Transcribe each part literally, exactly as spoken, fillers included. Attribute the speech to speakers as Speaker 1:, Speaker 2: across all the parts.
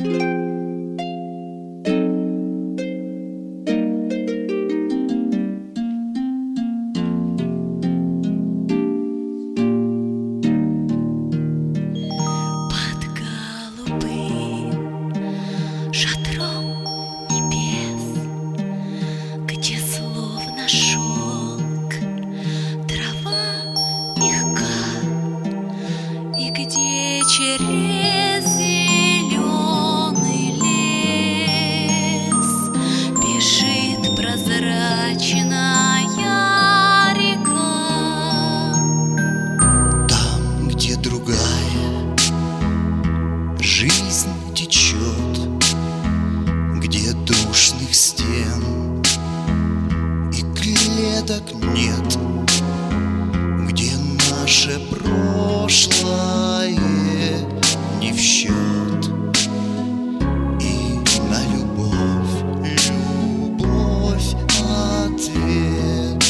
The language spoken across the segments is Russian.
Speaker 1: Через зеленый лес бежит прозрачная река.
Speaker 2: Там, где другая жизнь течет, где душных стен и клеток нет, где наше прошлое не в счет, и на любовь, любовь ответ.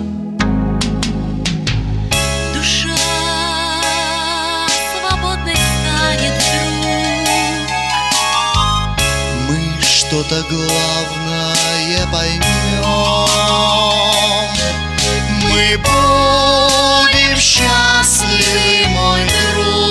Speaker 1: Душа свободной станет вдруг.
Speaker 2: Мы что-то главное поймем. Мы будем счастливы, мой друг.